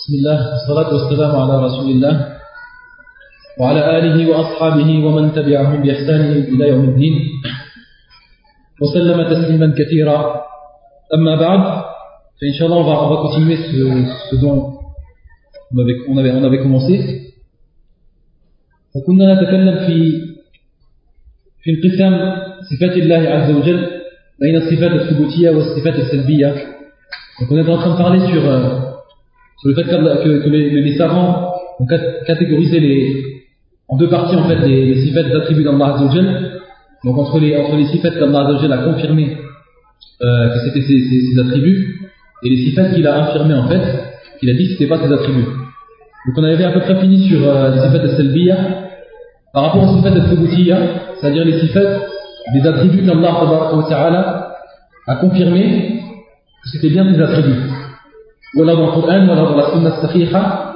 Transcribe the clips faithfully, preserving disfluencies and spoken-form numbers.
بسم الله والصلاة والسلام على رسول الله وعلى آله وأصحابه ومن تبعهم بإحسان إلى يوم الدين وسلم تسليما كثيرا أما بعد فإن شاء الله on va, on va continuer ce, ce dont on avait, on avait, on avait commencé. فكنا نتكلم في في انقسام صفات الله عز وجل بين الصفات الثبوتية والصفات السلبية. Donc on est en train de parler sur euh, sur le fait que, que, que les, les savants ont catégorisé les, en deux parties en fait les, les sifat d'attributs d'Allah Azza wa Jal. Donc entre les, entre les sifat qu'Allah Azza wa Jal a confirmé euh, que c'était ses, ses, ses attributs et les sifat qu'il a infirmé en fait, qu'il a dit que c'était pas ses attributs. Donc on avait à peu près fini sur euh, sifat al-salbiya par rapport aux sifat al-thubutiyya, c'est-à-dire les sifat des attributs qu'Allah Ta'ala a confirmé que c'était bien ses attributs. Voilà dans le Coran, voilà dans la Sunna Sahiha,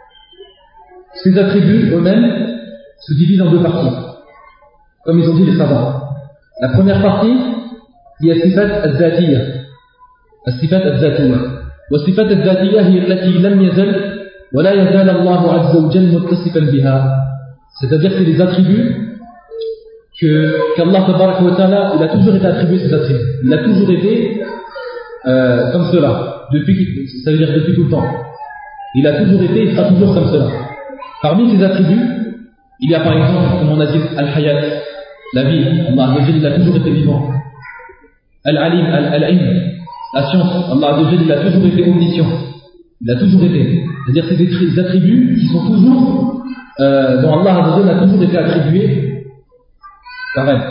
ces attributs eux-mêmes se divisent en deux parties, comme ils ont dit les savants. La première partie, il y a sifat al-zatiyya, الصفات الذاتية والصفات الذاتية هي التي لم يزل ولا يزال الله عز وجل متصفا بها, c'est-à-dire c'est les attributs que qu'Allah Tabaraka wa Ta'ala il a toujours été attribué ces attributs, il a toujours été euh, comme cela depuis, ça veut dire depuis tout le temps, il a toujours été, il sera toujours comme cela. Parmi ces attributs il y a par exemple, comme on a dit, al-hayat, la vie, Allah Azza wa Jalla il a toujours été vivant, al-alim, al-ilm, la science, Allah Azza wa Jalla il a toujours été omniscient, il a toujours été, c'est-à-dire c'est des attributs qui sont toujours euh, dont Allah Azza wa Jalla a toujours été attribué par elle.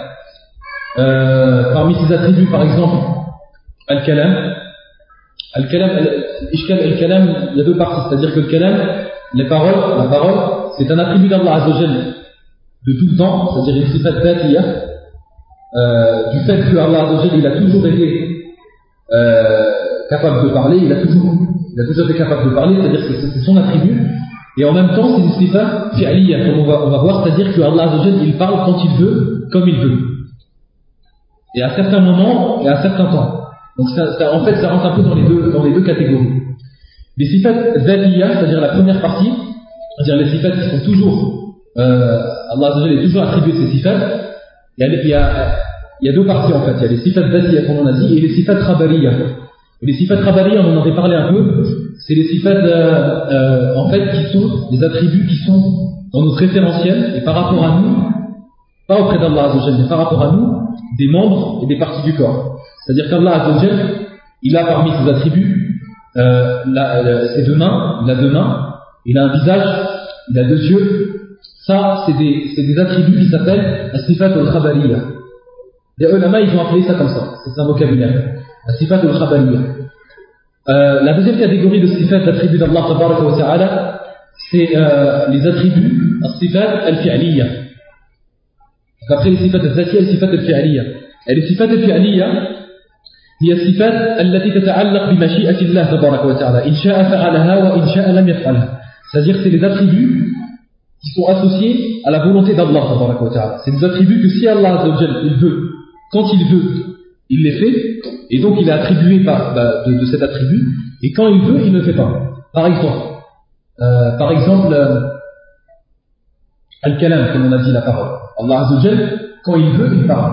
Euh, parmi ces attributs par exemple al-kalam, al-kalam, al-ishkal al-kalam, il y a deux parties, c'est-à-dire que le kalam, les paroles, la parole, c'est un attribut d'Allah Azza wa Jalla de tout le temps, c'est-à-dire une sifat dhatiyya, euh, du fait que Allah Azza wa Jalla il a toujours été Euh, capable de parler, il a toujours, il a toujours été capable de parler, c'est-à-dire que c'est son attribut, et en même temps c'est une sifa fi'liya, comme on va, on va voir, c'est-à-dire que Allah Azza wa Jalla il parle quand il veut, comme il veut, et à certains moments et à certains temps. Donc ça, ça, en fait ça rentre un peu dans les deux, dans les deux catégories. Les sifat dhatiyya, c'est-à-dire la première partie, c'est-à-dire les sifat qui sont toujours, euh, Allah Azza wa Jalla est toujours attribué ces sifat, il y a, il y a Il y a deux parties en fait, il y a les sifat dhatiyya comme on a dit et les sifat khabariyya. Et les sifat khabariyya, on en avait parlé un peu, c'est les sifat euh, euh, en fait qui sont des attributs qui sont dans notre référentiel et par rapport à nous, pas auprès d'Allah Azza wa Jalla, mais par rapport à nous, des membres et des parties du corps. C'est-à-dire qu'Allah Azza wa Jalla, il a parmi ses attributs euh, la, la, ses deux mains, il a deux mains, il a un visage, il a deux yeux. Ça, c'est des, c'est des attributs qui s'appellent as-sifat al-khabariyya. Les ulama ils ont appelé ça comme ça, c'est un vocabulaire, la sifat al-khabariyya. Euh, la deuxième catégorie de sifat d'attributs d'Allah Tabaraka wa Ta'ala, c'est euh, les attributs, la sifat al-fi'liyya. Après les sifat al-zatiyya, les sifat al-fi'liyya. Et les sifat al-fi'liyya, هي الصفات التي تتعلق بمشيئة الله تبارك وتعالى إن شاء فعلها وإن شاء لم يفعلها. C'est-à-dire que c'est les attributs qui sont associés à la volonté d'Allah Tabaraka wa Ta'ala. C'est des attributs que si Allah Azza wa Jalla il veut, quand il veut, il les fait, et donc il est attribué par, bah, de, de cet attribut, et quand il veut, il ne le fait pas. Par exemple, euh, par exemple, euh, al-kalam, comme on a dit la parole. Allah Azza wa Jalla, quand il veut, il parle.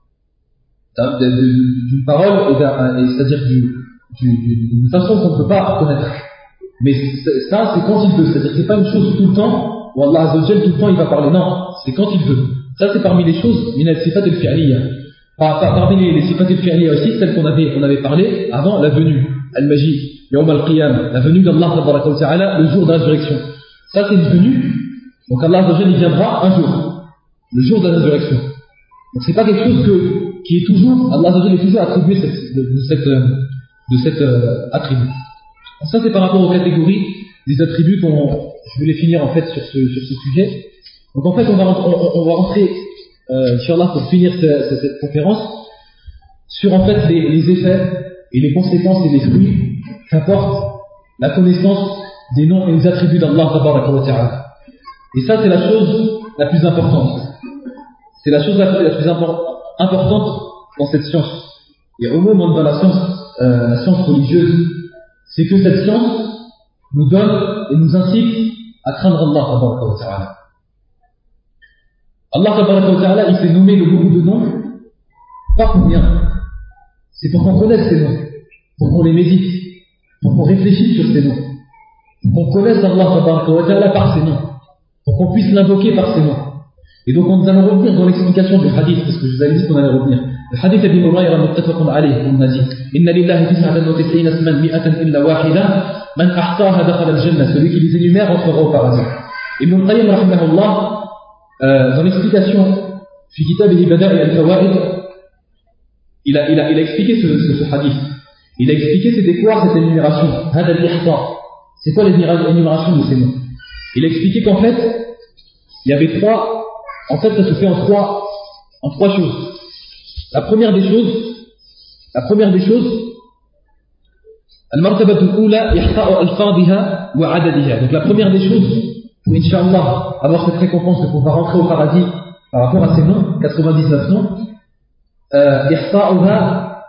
D'une parole, et c'est-à-dire d'une façon qu'on ne peut pas connaître. Mais ça, c'est quand il veut, c'est-à-dire que c'est pas une chose tout le temps, où Allah Azza wa Jalla, tout le temps, il va parler. Non, c'est quand il veut. Ça, c'est parmi les choses, min al-sifat al-fi'liyya. Parmi les, les sifat al-fi'liyya aussi, celles qu'on avait, on avait parlé avant, la venue, al-maji, yawm al-qiyam, la venue d'Allah Tabaraka wa Ta'ala, le jour de la résurrection. Ça, c'est une venue. Donc Allah Azza wa Jalla, il viendra un jour, le jour de la résurrection. Donc c'est pas quelque chose que, qui est toujours, Allah Azza wa Jalla est toujours attribué cette, de, de cette, de cette euh, attribut. Donc ça, c'est par rapport aux catégories des attributs qu'on, je voulais finir en fait sur ce, sur ce sujet. Donc en fait, on va, on, on va rentrer, euh, Inch'Allah, pour finir cette, cette, cette conférence, sur en fait les, les effets et les conséquences et les fruits qu'apporte la connaissance des noms et des attributs d'Allah Tabaraka wa Ta'ala. Et ça, c'est la chose la plus importante. C'est la chose la plus, la plus impor- importante dans cette science. Et au moment dans la science, euh, la science religieuse, c'est que cette science, nous donne et nous incite à craindre Allah tabaraka wa ta'ala. Allah tabaraka wa ta'ala, il s'est nommé de beaucoup de noms, pas pour rien. C'est pour qu'on connaisse ces noms, pour qu'on les médite, pour qu'on réfléchisse sur ces noms, pour qu'on connaisse Allah tabaraka wa ta'ala par ces noms, pour qu'on puisse l'invoquer par ces noms. Et donc nous allons revenir dans l'explication du hadith, parce que je vous avais dit qu'on allait revenir. Le hadith Abi Hurayra muttafaqun alayh, on a dit Inna lillahi tis'atan wa tis'ina isman mi'atan illa wahida man ahsaha dakhala al-jannah, celui qui les énumère entrera au paradis. Ibn al-Qayyim rahimahullah, euh, dans l'explication fi kitab al-Bada'i al-Fawaid, il a, il a, il a expliqué ce, ce, ce hadith. Il a expliqué c'était quoi cette énumération, hada al-ihsa, c'est quoi l'énumération de ces noms. Il a expliqué qu'en fait, il y avait trois, en fait ça se fait en trois, en trois choses. La première des choses, la première des choses, al-martabatu al-ula ihsa'u al-fadhiha wa 'adadiha. Donc la première des choses, pour Inch'Allah avoir cette récompense de pouvoir rentrer au paradis par rapport à ces noms, quatre-vingt-dix-neuf noms, ihsa'uha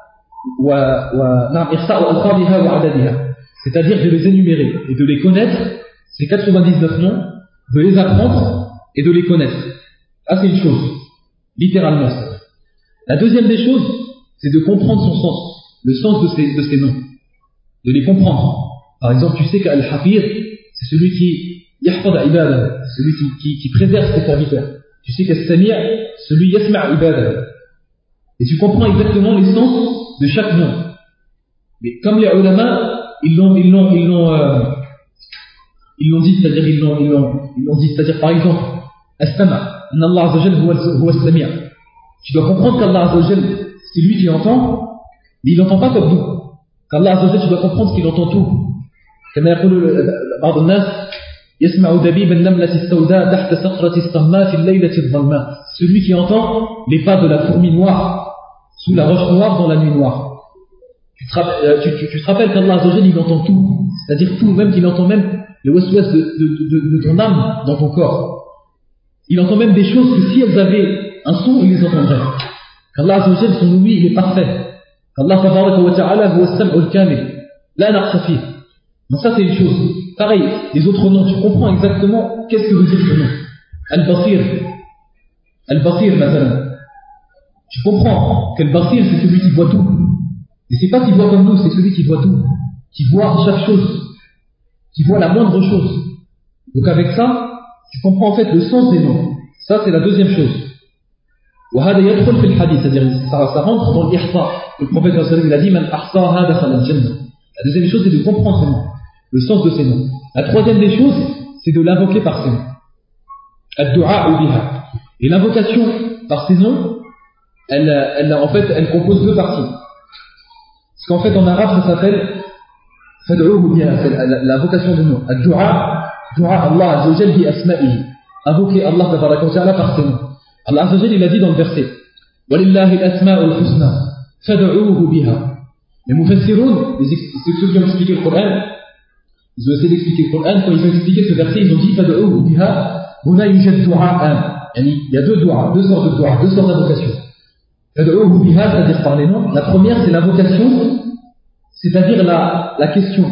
wa wa ihsa'u al-fadhiha wa 'adadiha. C'est-à-dire de les énumérer et de les connaître, ces quatre-vingt-dix-neuf noms, de les apprendre et de les connaître. Ah, c'est une chose, littéralement ça. La deuxième des choses, c'est de comprendre son sens, le sens de ces, de ces noms, de les comprendre. Par exemple, tu sais qu'Al-Hafir, c'est celui qui yahfad ibada, celui qui, qui, qui préserve ses serviteurs. Tu sais qu'Al-Sami', celui yasma' ibada. Et tu comprends exactement les sens de chaque nom. Mais comme les ulama, ils l'ont, ils l'ont, ils l'ont, euh, ils l'ont dit, c'est-à-dire ils l'ont, ils l'ont, ils l'ont dit, c'est-à-dire par exemple, As-Sama', Inna Allah azza jalla huwa as-Sami'. Tu dois comprendre qu'Allah Azza wa Jal, c'est lui qui entend, mais il n'entend pas comme nous. Qu'Allah Azza wa Jal, tu dois comprendre qu'il entend tout. كما يقول بعض الناس يسمع دبيب النملة السوداء تحت صخرة الصماء في الليلة الظلماء. Celui qui entend les pas de la fourmi noire sous la roche noire dans la nuit noire. Tu te rappelles, tu, tu, tu te rappelles qu'Allah Azza wa Jal, il entend tout, c'est-à-dire tout, même qu'il entend même le waswas de, de, de, de ton âme dans ton corps. Il entend même des choses que si elles avaient un son, il les entendrait. Qu'Allah Azza wa Jal, son ouïe, il est parfait. Qu'Allah tabaraka wa ta'ala huwa as-sam'u al-kamil. La naqsa fihi. Donc ça c'est une chose. Pareil, les autres noms, tu comprends exactement qu'est-ce que veut dire ce nom. Al-Basir. Al-Basir, مثلا. Tu comprends qu'Al-Basir, c'est celui qui voit tout. Et c'est pas qui voit comme nous, c'est celui qui voit tout. Qui voit chaque chose. Qui voit la moindre chose. Donc avec ça, tu comprends en fait le sens des noms. Ça c'est la deuxième chose. وهذا يدخل في الحديث, c'est-à-dire ça, ça rentre dans l'ihsa. Le prophète sallallahu alayhi wa sallam, il a dit man ahsaha dakhala al-jannah. La deuxième chose c'est de comprendre ces noms, le sens de ces noms. La troisième des choses c'est de l'invoquer par ces noms. Ad-du'a biha. Et l'invocation par ces noms, elle, elle en fait elle compose deux parties. Parce qu'en fait en arabe ça s'appelle fad'uhu biha, c'est l'invocation des noms. Ad-du'a, du'a Allah azza wa jalla bi asma'ihi. Invoquer Allah tabaraka wa ta'ala par ces noms. Allah Azza wa Jalla, il a dit dans le verset وَلِلَّهِ الْأَسْمَاءُ الْحُسْنَى فَدْعُوهُ بِهَا. Les Mufassiroun, ceux qui ont expliqué le Coran, ils ont essayé d'expliquer le Coran, quand ils ont expliqué ce verset, ils ont dit فَدْعُوهُ بِهَا هُنَا يُوجَدْ دُعَاءً. Il y a deux du'a, deux sortes de du'a, deux sortes d'invocations. فَدْعُوهُ بِهَا, c'est-à-dire par les noms. La première, c'est l'invocation, c'est-à-dire la, la question.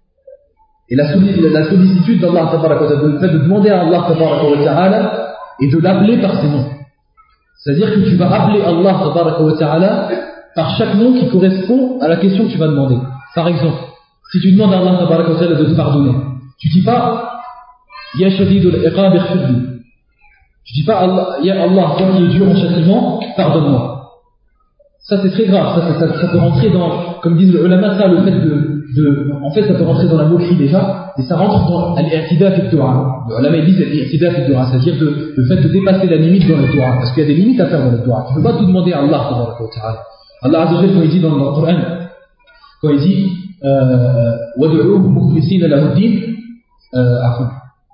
Et la, la sollicitude d'Allah, le fait de demander à Allah ta'ala et de l'appeler par ses noms. C'est-à-dire que tu vas appeler Allah tabaraka wa ta'ala par chaque nom qui correspond à la question que tu vas demander. Par exemple, si tu demandes à Allah tabaraka wa ta'ala de te pardonner, tu dis pas Ya shadidul iqab ighfirli. Tu dis pas Allah, Ya Allah, toi qui es dur en châtiment, pardonne-moi. Ça c'est très grave, ça, ça, ça peut rentrer dans, comme disent les ulama, ça le fait de, de, en fait ça peut rentrer dans la moquerie déjà, et ça rentre dans al-i'tida fi ad-du'a. Les ulama disent al-i'tida fi ad-du'a, c'est-à-dire de, le fait de dépasser la limite dans le du'a, parce qu'il y a des limites à faire dans le du'a. Tu ne peux pas tout demander à Allah tabaraka wa ta'ala. Allah azza wa jalla, quand il dit dans le Coran, quand il dit وَدُعُوهُ مُخْلِصِينَ لَهُ الدِّينَ عفوا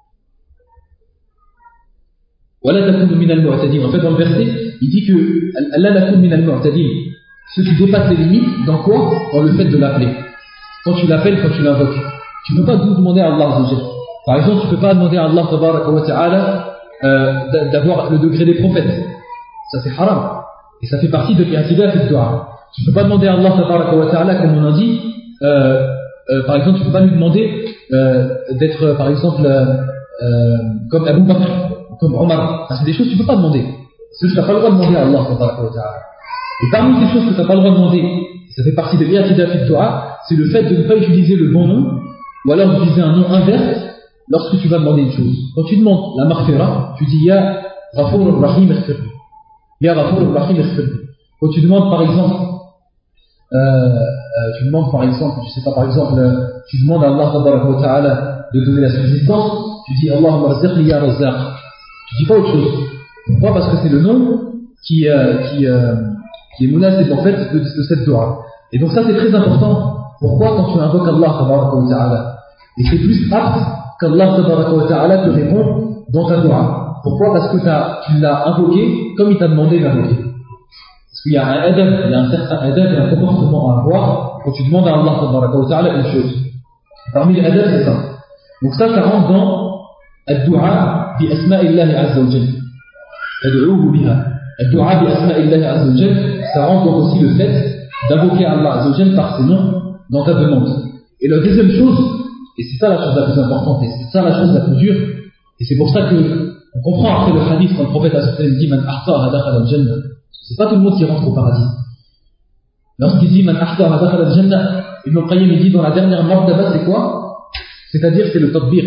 وَلَا تَكُونُوا مِنَ الْمُعْتَدِينَ. En fait dans le verset il dit que Allah nakun min al-mu'tadin, ceux qui dépassent les limites, dans quoi? Dans le fait de l'appeler. Quand tu l'appelles, quand tu l'invoques, tu ne peux pas tout demander à Allah azza wa jalla. Par exemple, tu ne peux pas demander à Allah tabaraka wa ta'ala euh, d'avoir le degré des prophètes. Ça c'est haram. Et ça fait partie de l'i'tida fi ad-du'a. Tu ne peux pas demander à Allah tabaraka wa ta'ala, comme on a dit, euh, euh, par exemple, tu ne peux pas lui demander euh, d'être, euh, par exemple, euh, euh, comme Abu Bakr, comme Omar. C'est des choses que tu ne peux pas demander. C'est juste que tu n'as pas le droit de demander à Allah. Et parmi ces choses que tu n'as pas le droit de demander, ça fait partie de l'Iyatida fi Dua, c'est le fait de ne pas utiliser le bon nom, ou alors d'utiliser un nom inverse lorsque tu vas demander une chose. Quand tu demandes la maghfira, tu dis Ya Ghafur Rahim Ighfirli. Ya Ghafur Rahim Ighfirli. Quand tu demandes par exemple, euh, euh, tu demandes par exemple, je sais pas, par exemple, euh, tu demandes à Allah tabaraka wa ta'ala de donner la subsistance, tu dis Allahumma razziqni ya razzaq. Tu dis pas autre chose. Pourquoi? Parce que c'est le nom qui, euh, qui, euh, qui est menacé en fait de, de cette dua. Et donc ça c'est très important. Pourquoi? Quand tu invoques Allah tabaraka wa ta'ala, et c'est plus apte qu'Allah tabaraka wa ta'ala te répond dans ta dua. Pourquoi? Parce que tu l'as invoqué comme il t'a demandé d'invoquer. Parce qu'il y a un adab, il y a un certain adab et un comportement à avoir quand tu demandes à Allah tabaraka wa ta'ala une chose. Parmi les adab, c'est ça. Donc ça, ça rentre dans ad-du'a bi asma'illahi azza wa jalla. Ad'uhu biha. Ad-du'a bi asma'illahi azza wa jalla, ça rentre donc aussi le fait d'invoquer Allah azza wa jalla par ses noms dans ta demande. Et la deuxième chose, et c'est ça la chose la plus importante, et c'est ça la chose la plus dure, et c'est pour ça que on comprend après le hadith quand le prophète sallallahu dit Man ahtaha dakhala al-jannah. C'est pas tout le monde qui rentre au paradis. Lorsqu'il dit Man ahtaha dakhala al-jannah, Ibn al-Qayyim il dit dans la dernière martaba c'est quoi? C'est-à-dire c'est le tadbir.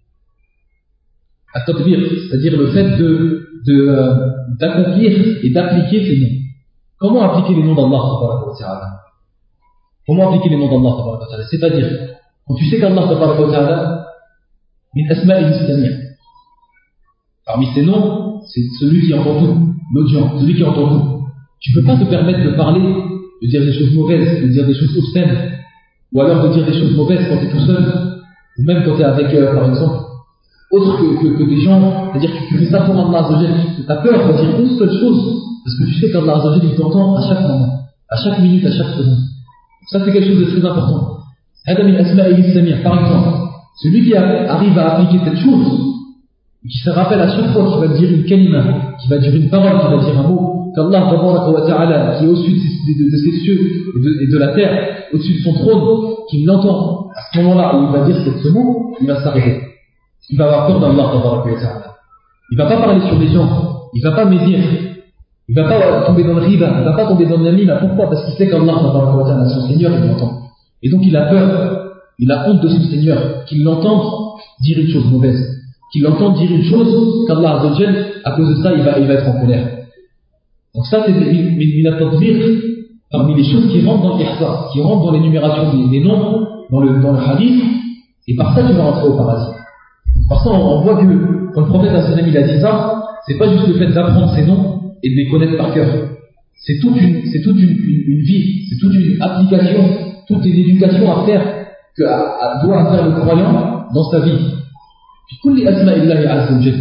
À tadbir, c'est-à-dire le fait de, de euh, d'accomplir et d'appliquer ces noms. Comment appliquer les noms d'Allah tabaraka wa ta'ala? Comment appliquer les noms d'Allah tabaraka wa ta'ala? C'est-à-dire, quand tu sais qu'Allah tabaraka wa ta'ala min asma'ihi as-sami'. Parmi ces noms, c'est celui qui entend tout, l'audience, celui qui entend tout. Tu ne peux pas te permettre de parler, de dire des choses mauvaises, de dire des choses obscènes, ou alors de dire des choses mauvaises quand tu es tout seul, ou même quand tu es avec, euh, par exemple, autre que, que, que des gens, c'est-à-dire que tu fais ça pour Allah Azza wa Jalla, tu as peur de dire une seule chose, parce que tu sais qu'Allah Azza wa Jalla il t'entend à chaque moment, à chaque minute, à chaque seconde. Ça c'est quelque chose de très important. Adam al-Asma'i al-Samir, par exemple, celui qui arrive à appliquer cette chose, qui se rappelle à chaque fois qu'il va dire une kalima, qui va dire une parole, qui va dire un mot, qu'Allah tabaraka wa ta'ala, qui est au-dessus de, de, de, de ses cieux et de, et de la terre, au-dessus de son trône, qui l'entend, à ce moment-là où il va dire ce mot, il va s'arrêter. Il va avoir peur d'Allah tabaraka wa ta'ala. Il ne va pas parler sur les gens, il ne va pas médire, il ne va pas tomber dans le riba, il ne va pas tomber dans le namima. Pourquoi? Parce qu'il sait qu'Allah tabaraka wa ta'ala, son Seigneur, il l'entend. Et donc il a peur, il a honte de son Seigneur, qu'il l'entende dire une chose mauvaise, qu'il entende dire une chose qu'Allah Azza wa Jalla, à cause de ça, il va, il va être en colère. Donc ça, c'est une tadbir parmi les choses qui rentrent dans l'ihsa, qui rentrent dans l'énumération des, des noms, dans le, dans le hadith, et par ça, tu vas rentrer au paradis. Donc, par ça, on, on voit que, quand le prophète sallallahu il a dit ça, c'est pas juste le fait d'apprendre ces noms et de les connaître par cœur. C'est toute une, c'est toute une, une, une vie, c'est toute une application, toute une éducation à faire, que à, à, doit faire le croyant dans sa vie. كل أسماء الله عز وجل.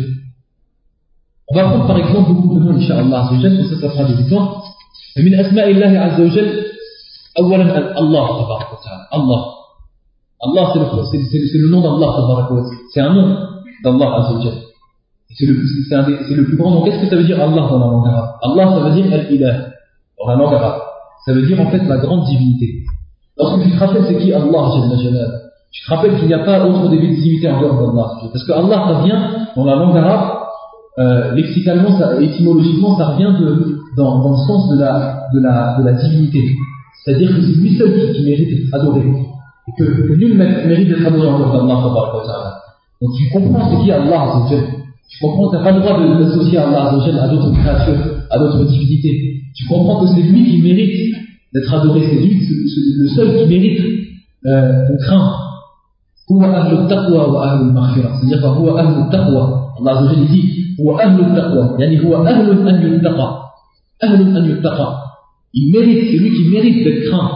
On va prendre par exemple beaucoup de noms, Inch'Allah Azza wa Jal, pour ça, ça fera des exemples. من أسماء الله عز وجل أولا الله تبارك وتعالى. Allah. Allah c'est le, c'est, c'est, c'est le nom d'Allah تبارك وتعالى. C'est un nom d'Allah Azza wa Jal. C'est le, c'est, un des, c'est le plus grand nom. Qu'est-ce que ça veut dire Allah dans la langue arabe? Allah ça veut dire Al-Ilah dans la langue arabe. Ça veut dire en fait la grande divinité. Lorsque tu te rappelles c'est qui Allah Jalla Jalal, tu te rappelles qu'il n'y a pas autre divinité en dehors d'Allah. Parce que Allah, ça vient, dans la langue arabe, euh, lexicalement, ça, étymologiquement, ça revient de, dans, dans le sens de la, de la, de la divinité. C'est-à-dire que c'est lui seul qui, qui mérite d'être adoré. Et que, que nul mérite d'être adoré en dehors d'Allah. Donc tu comprends ce qui est Allah. Tu comprends que tu n'as pas le droit d'associer Allah à d'autres créatures, à d'autres divinités. Tu comprends que c'est lui qui mérite d'être adoré. C'est lui le seul qui mérite euh, ton craint. هو أهل التقوى وأهل المغفرة. C'est-à-dire هو أهل التقوى. Allah Azza wa Jalla dit هو أهل التقوى. يعني هو أهل أن يتقى. أهل أن يتقى. Il mérite, c'est lui qui mérite d'être craint.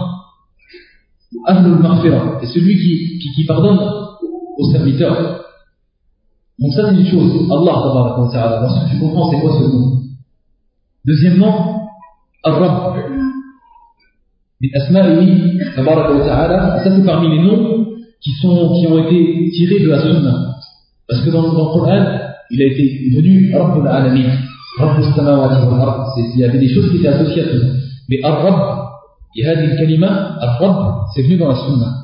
أهل المغفرة. C'est celui qui, qui, qui pardonne aux serviteurs. Donc ça c'est une chose. Allah tabaraka wa ta'ala. Lorsque tu comprends c'est quoi ce nom. Deuxièmement, Ar-Rabb. من أسمائه تبارك وتعالى. Ça c'est parmi les noms qui sont, qui ont été tirés de la Sunna. Parce que dans, dans le Coran, il a été venu Rabbul Alamin, Rabbul Samawati wal Ard. Il y avait des choses qui étaient associées à tout. Mais Ar-Rabb, il y a des kalima, Ar-Rabb, c'est venu dans la Sunna.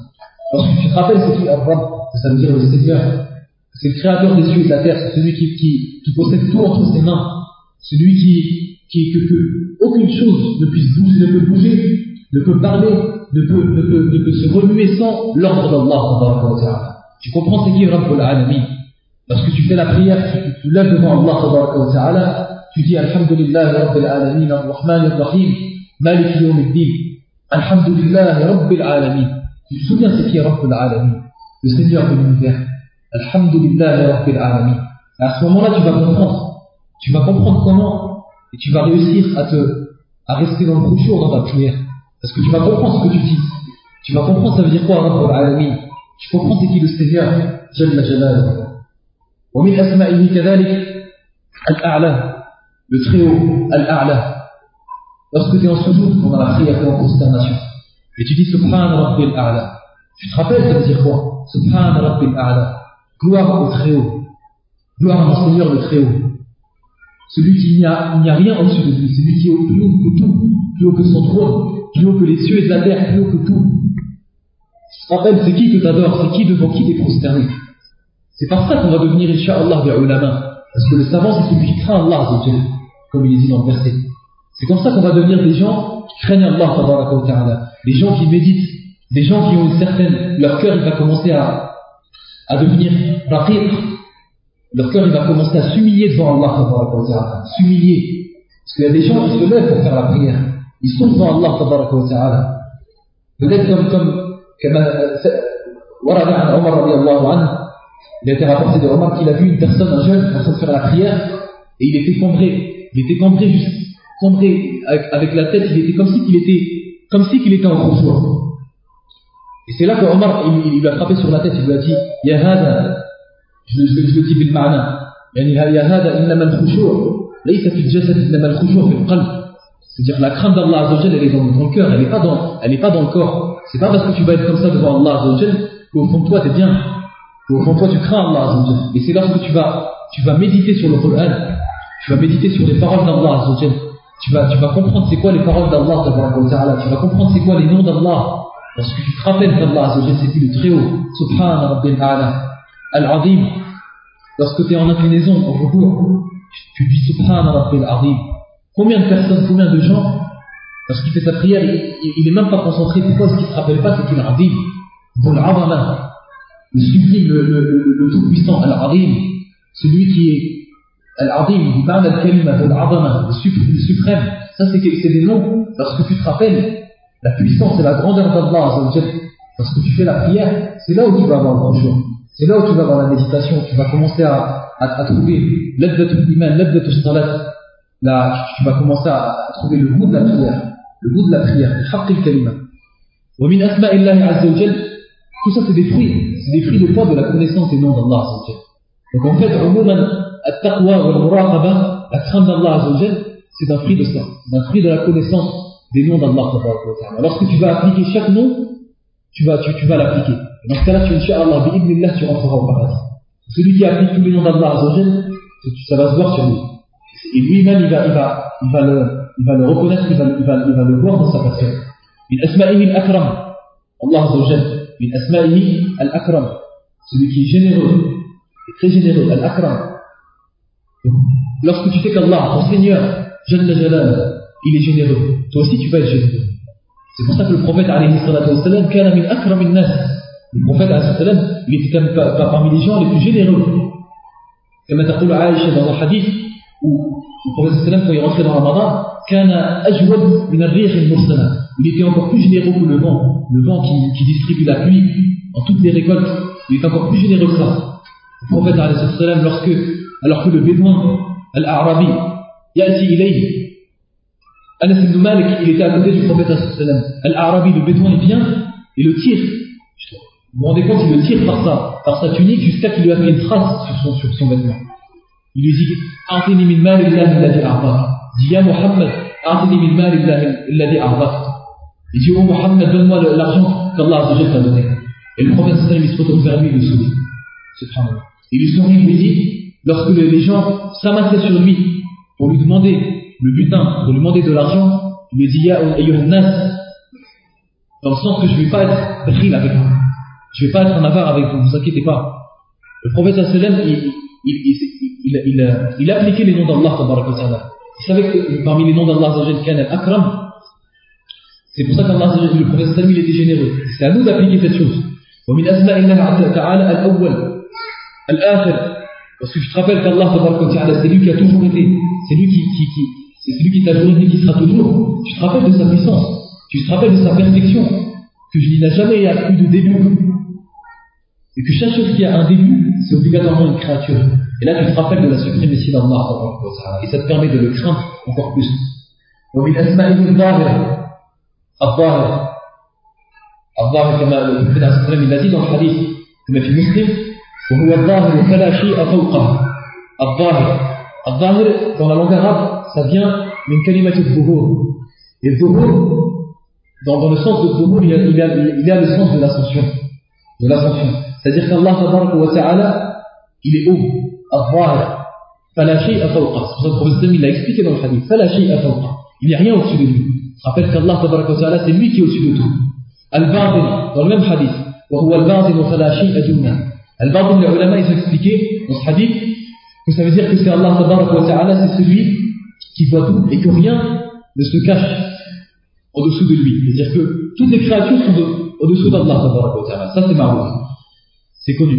Lorsque tu te rappelles c'est qui Ar-Rabb, ça veut dire le Seigneur, c'est le créateur des cieux et de la terre, c'est celui qui, qui, qui possède tout entre ses mains, celui qui, qui que, que aucune chose ne puisse bouger, ne peut bouger, ne peut parler, ne peut, ne peut, ne peut se remuer sans l'ordre d'Allah. Tu comprends c'est qui Rabbul Alamin. Lorsque tu fais la prière, tu, tu lèves devant Allah, tu dis Alhamdulillah Rabbil Alamin, Ar-Rahman Ar-Rahim, Malik Yawmiddin, Alhamdulillah Rabbil Alamin. Tu te souviens c'est qui Rabbul Alamin, le Seigneur de l'univers. Alhamdulillah Rabbil Alamin. À ce moment-là, tu vas comprendre. Tu vas comprendre comment et tu vas réussir à te, à rester dans le khushu' dans ta prière. Parce que tu vas comprendre ce que tu dis. Tu vas comprendre ça veut dire quoi Rabbul Alamin. Tu comprends c'est qui le Seigneur Jalla Jalaluhu. Wa min asma'ihi kadhalik al-a'la, le très haut, al-a'la. Lorsque tu es en sujoud pendant la prière, tu es en consternation. Et tu dis Subhan Rabbil A'la. Tu te rappelles ça veut dire quoi? Subhan Rabbil A'la. Gloire au très haut. Gloire à mon Seigneur le très haut. Celui qui n'y a, il n'y a rien au-dessus de lui, celui qui est plus haut que tout, plus haut que son trône, plus haut que les cieux et de la terre, plus haut que tout. Tu te rappelles, c'est qui que t'adores, c'est qui devant qui t'es prosterné. C'est par ça qu'on va devenir, Inch'Allah, des ulama. Parce que le savant, c'est celui qui craint Allah, comme il est dit dans le verset. C'est comme ça qu'on va devenir des gens qui craignent Allah, tabaraka wa ta'ala. Des gens qui méditent, des gens qui ont une certaine, leur cœur il va commencer à, à devenir raqiq. Leur cœur il va commencer à s'humilier devant Allah, tabaraka wa ta'ala. S'humilier. Parce qu'il y a des gens qui se lèvent pour faire la prière. Ils sont devant Allah, tabaraka wa ta'ala. Peut-être comme, comme, comme, Warada an Omar radiyallahu anhu, il a été rapporté de Omar qu'il a vu une personne, un jeune, en train de faire la prière, et il était cambré. Il était cambré juste, cambré avec, avec la tête, il était comme si qu'il était, comme si qu'il était en khushu'. Et c'est là que Omar, il, il lui a frappé sur la tête, il lui a dit, Ya hada, je, je, je le dis bil ma'na, Ya hada innama al-khushu' laysa fi al-jasad innama al-khushu' fi al-qalb. C'est-à-dire la crainte d'Allah Azza wa Jalla, elle est dans, dans le cœur, elle n'est pas dans, elle n'est pas dans le corps. C'est pas parce que tu vas être comme ça devant Allah Azza wa Jalla qu'au fond de toi t'es bien. Qu'au fond de toi tu crains Allah Azza wa Jalla. Et c'est lorsque tu vas, tu vas méditer sur le Coran, tu vas méditer sur les paroles d'Allah Azza wa Jalla. Tu vas, tu vas comprendre c'est quoi les paroles d'Allah Tabaraka wa Ta'ala. Tu vas comprendre c'est quoi les noms d'Allah. Lorsque tu te rappelles qu'Allah Azza wa Jalla c'est lui le très haut. Subhan Rabbil A'la. Al-Azim. Lorsque tu es en inclinaison, en recours, tu, tu dis Subhan Rabbil Azim. Combien de personnes, combien de gens, lorsqu'il fait sa prière, il n'est même pas concentré. Pourquoi est-ce qu'il ne se rappelle pas c'est qu'il est Azim? Bul Azama. Le sublime, le, le, le, le tout-puissant, Al-Azim. Celui qui est Al-Azim, Ba'al al-Kalima, Al-Azama, le suprême. Ça, c'est, c'est des noms. Lorsque tu te rappelles, la puissance et la grandeur d'Allah, lorsque tu fais la prière, c'est là où tu vas avoir le khushu'. C'est là où tu vas avoir la méditation. Tu vas commencer à, à, à trouver l'addatul iman, l'addatul salat. Là, tu vas commencer à, à trouver le goût de la prière. Le goût de la prière. Al-Haqq al-Kalima. Wa min asma'illahi azza wa jalla. Tout ça, c'est des fruits. C'est des fruits de quoi? De la connaissance des noms d'Allah azza wa jalla. Donc en fait, au moment at-taqwa wa al-muraqaba, la crainte d'Allah azza wa jalla, c'est un fruit de ça. C'est un fruit de la connaissance des noms d'Allah. Lorsque tu vas appliquer chaque nom, tu vas, tu, tu vas l'appliquer. Dans ce cas-là, tu, Inch'Allah, bi'idnillah, tu rentreras au paradis. Celui qui applique tous les noms d'Allah azza wa jalla, ça va se voir sur lui. Et lui-même, il va, il va, il va le, il va le reconnaître, il va, il va, il va le voir dans sa personne. Min asma'ihi al-akram. Allah azza wa jalla. Min asma'ihi al-akram. Celui qui est généreux, est très généreux, al-akram. Lorsque tu sais qu'Allah, ton Seigneur, Jalla Jalal, il est généreux, toi aussi tu vas être généreux. C'est pour ça que le prophète, alayhi salatu wa sallam, kana min akram al-nas. Le prophète, alayhi salatu wa sallam, il était comme parmi les gens les plus généreux. Comme taqul Aïcha dans un hadith, où le prophète sallam, quand il rentrait dans Ramadan, kana ajwad min ar-rih al-mursala. Il était encore plus généreux que le vent, le vent qui, qui distribue la pluie en toutes les récoltes. Il était encore plus généreux que ça. Le prophète alayhi sallam, lorsque, alors que le bédouin, al-A'rabi, ya'ti ilayhi, Anas ibn Malik, il était à côté du prophète alayhi sallam. Al-A'rabi, le bédouin, il vient et le tire. Vous vous rendez compte, il le tire par sa, par sa tunique jusqu'à qu'il lui a fait une trace sur son, sur son vêtement. Il lui dit, A'tini min malillahi alladhi a'tak. Il dit, Ya Muhammad, A'tini min malillahi alladhi a'tak. Il dit, Oh Muhammad, donne-moi l'argent qu'Allah azza wa jalla t'a donné. Et le prophète sallallahu alayhi wa sallam, il se retourne vers lui et lui sourit. Subhanallah. Il lui sourit, il lui dit, lorsque les gens s'amassaient sur lui pour lui demander le butin, pour lui demander de l'argent, il lui dit, Ya ayyuhan nas, dans le sens que je ne vais pas être bril avec vous. je vais pas être en avare avec vous, ne vous inquiétez pas. Le prophète sallam, il, il, il, il, il, il appliquait les noms d'Allah tabaraka wa ta'ala. Il savait que parmi les noms d'Allah Kana al-Akram, c'est pour ça qu'Allah, le prophète sallam, il était généreux. C'est à nous d'appliquer cette chose. ومن أسماء الله تعالى الأول الآخر. Parce que tu te rappelles qu'Allah tabaraka wa ta'ala, c'est lui qui a toujours été, c'est lui qui, qui, qui c'est celui qui t'a toujours été, qui sera toujours. Tu te rappelles de sa puissance, tu te rappelles de sa perfection, que il n'a jamais eu de début. Et que chaque chose qui a un début, c'est obligatoirement une créature. Et là, tu te rappelles de la suprématie d'Allah, et ça te permet de le craindre encore plus. ومن أسمائه الظاهر الظاهر الظاهر كما النبي صلى الله عليه وسلم il a dit dans le hadith كما في مسلم وهو الظاهر فلا شيء فوقه. الظاهر الظاهر dans la langue arabe, ça vient من كلمة الظهور. Et الظهور dans, dans le sens de الظهور, il a, il, a, il a le sens de l'ascension, de l'ascension. C'est-à-dire qu'Allah tabaraka wa ta'ala, il est haut. الظاهر فلا شيء فوقه. C'est pour ça que le prophète il l'a expliqué dans le hadith. فلا شيء فوقه. Il n'y a rien au-dessus de lui. Rappelle qu'Allah tabaraka wa ta'ala, c'est lui qui est au-dessus de tout. Al-Batin, dans le même hadith. وهو الباطن فلا شيء دونه. Al-Batin, les ulama, ils ont expliqué dans ce hadith que ça veut dire que c'est Allah tabaraka wa ta'ala, c'est celui qui voit tout et que rien ne se cache au-dessous de lui. C'est-à-dire que toutes les créatures sont de, au-dessous d'Allah tabaraka wa ta'ala. Ça, c'est marrant. C'est connu.